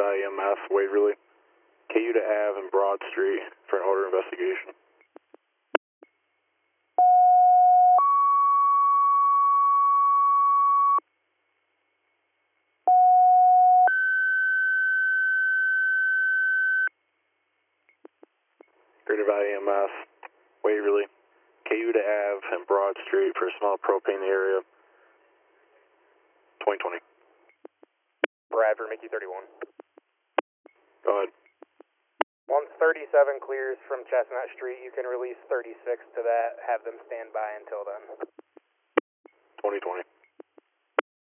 Valley EMS, Waverly, Cayuta Ave and Broad Street for an order investigation. Greater Valley EMS, Waverly, Cayuta Ave and Broad Street for a small propane area, 2020. Bradford, Mickey 31. Go ahead. Once 37 clears from Chestnut Street, you can release 36 to that. Have them stand by until then. 2020.